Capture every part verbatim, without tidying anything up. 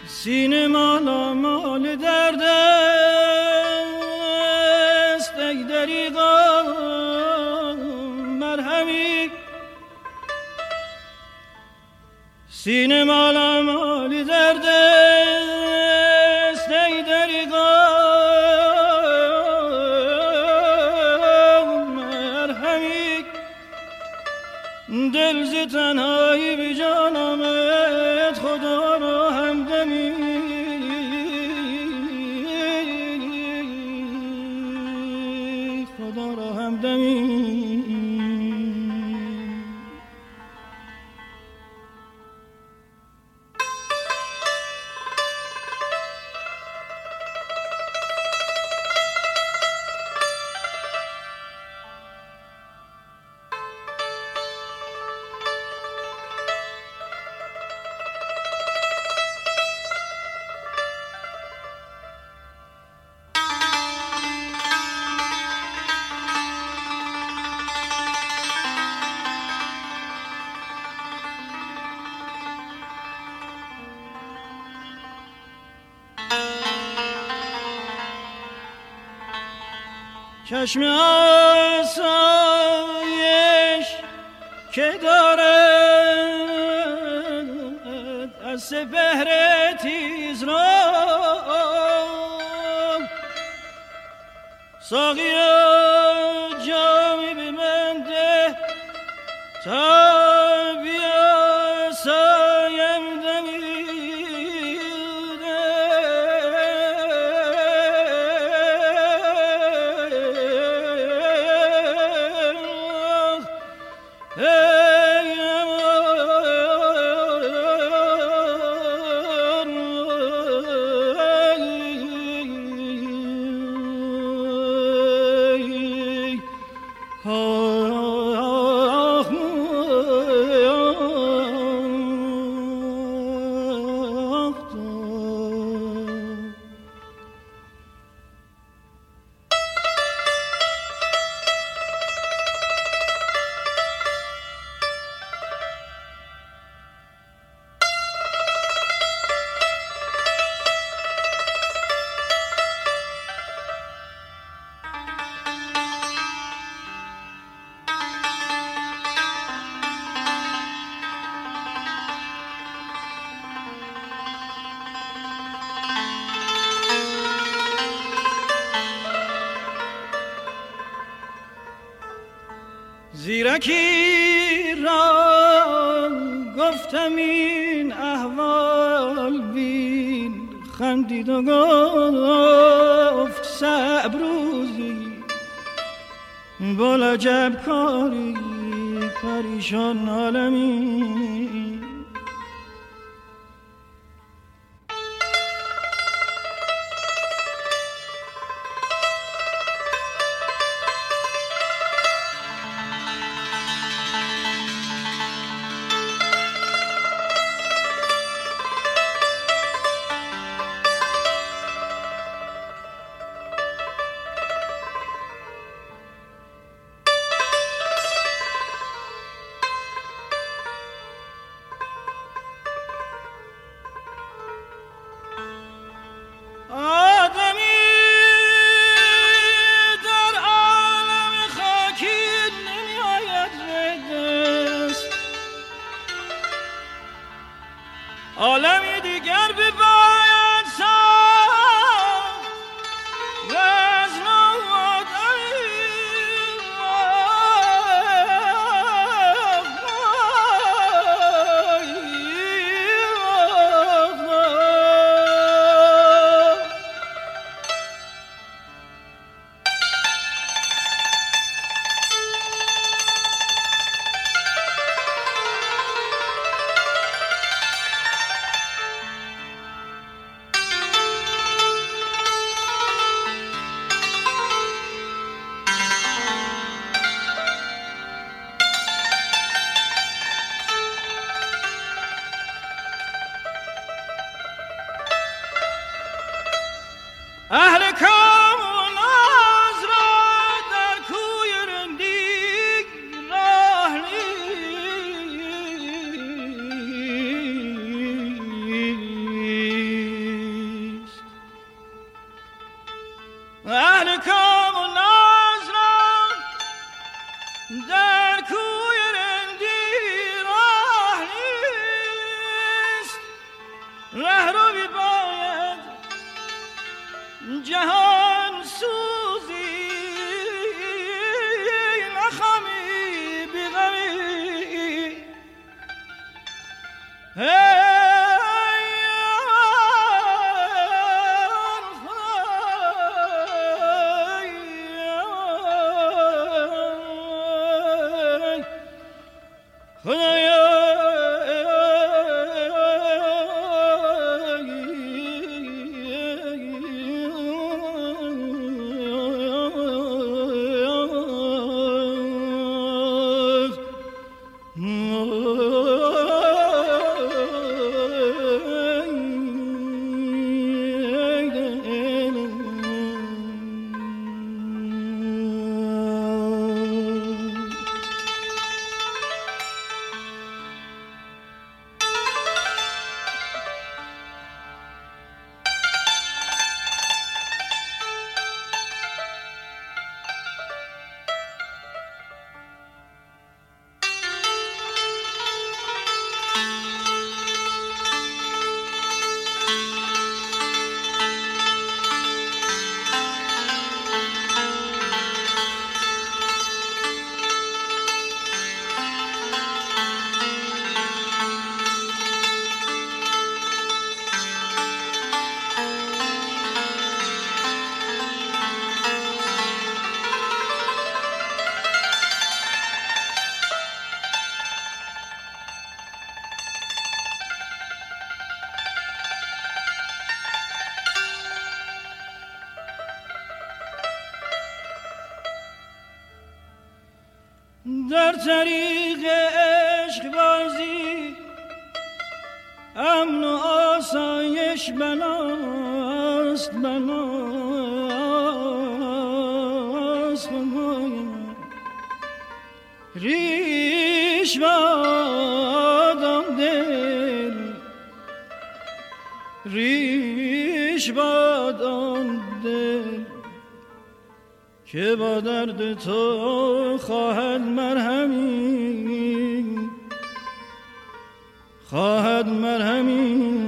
سینه مالا مال درد است ای دریغا مرهمی سینه مالا مال درد است ای دریغا مرهمی دل ز تنهایی به جان آمد خدا را همدمی خدا را همدمی چشم آسایش که دارد از سپهر تیز را ساقیا جامی به من ده تا بیاسایم دمی زیرکی را گفتم این احوال بین خندید و گفت صبر روزی با لجب کاری پریشان عالمی عالمی دیگر به باید ساخت و از نو اهل کام و ناز را در کوی رندی راه نیست جهان سوزی نخمی بیغمی در طریق عشق بازی امن و آسایش بناست بناست ریش بادم دل ریش بادم دل که با درد تو خواهد مرهمی خواهد مرهمی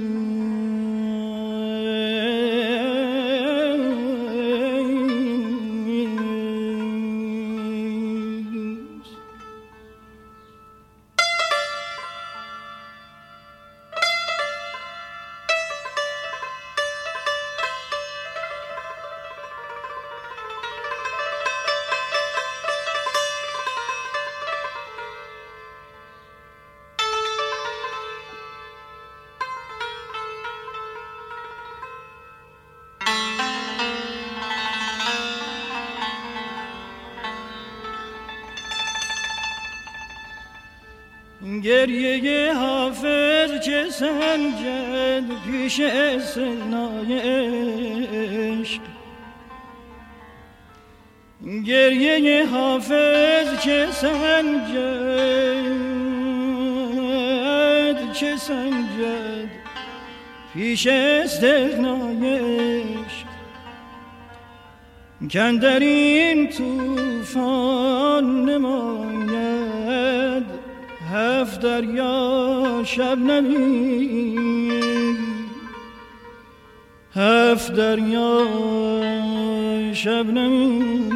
گریه حافظ چه سنجد پیش سنای عشق گریه حافظ چه سنجد چه سنجد پیش استغنای عشق کاندر این طوفان نماید هفت دریا شبنمی هفت دریا شبنمی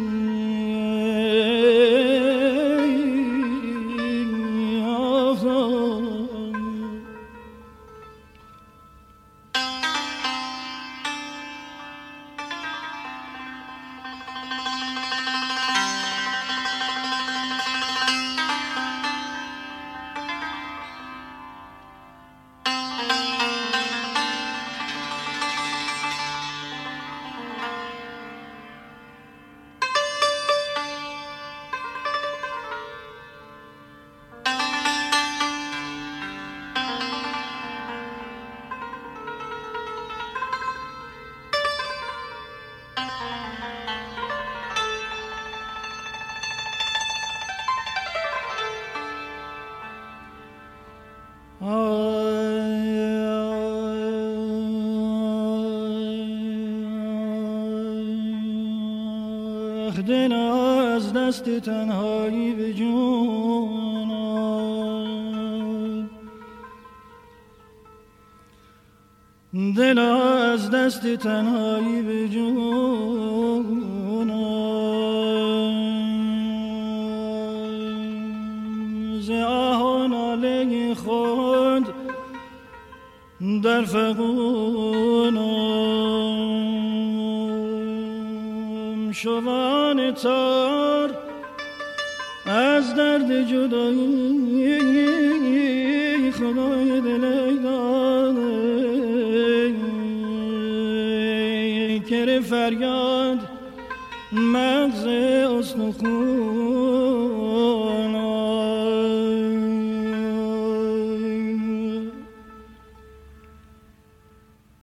دل از دست تنهایی به جون دل از دست تنهایی به جونم ز آه و ناله خود در فغانم شوان تار از درد جدایی خدای دل داده کر فریاد مغز استخون